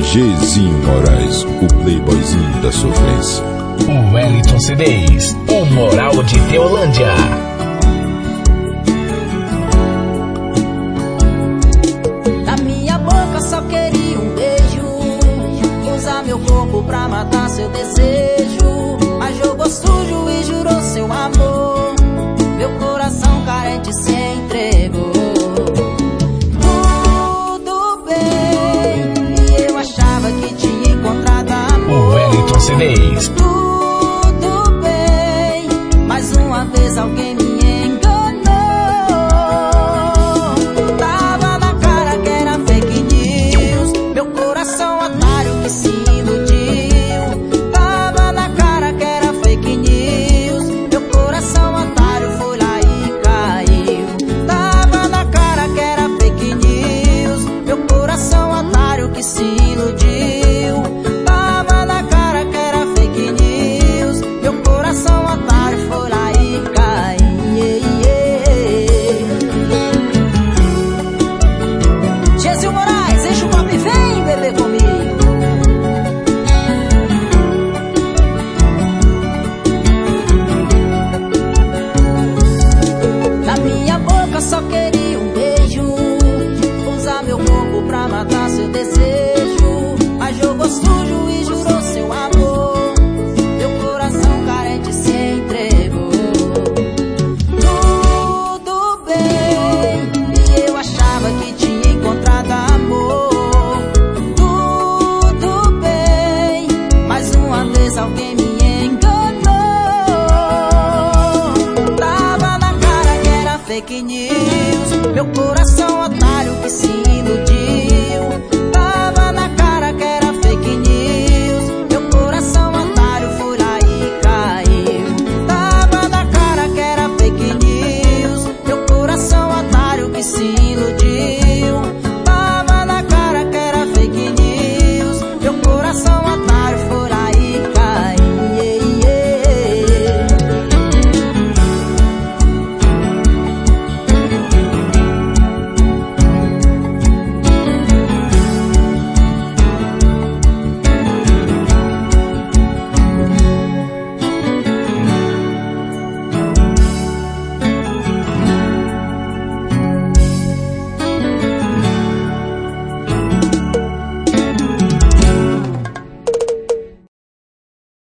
Gzinho Moraes, o playboyzinho da sofrência. O Wellington CDs, o Moral de Teolândia. Na minha boca só queria um beijo, usar meu corpo pra matar seu desejo, mas jogou sujo e jurou seu amor. Meu coração carente se entregou. Tudo bem, eu achava que tinha encontrado amor. O Wellington CDs. Tudo bem, mais uma vez alguém me enganou. Tava na cara que era fake news, meu coração otário que se iludiu. Tava na cara que era fake news, meu coração otário foi lá e caiu. Tava na cara que era fake news, meu coração otário que se iludiu. Tava na cara que era fake news, meu coração otário foi lá e caiu. Gzinho Moraes.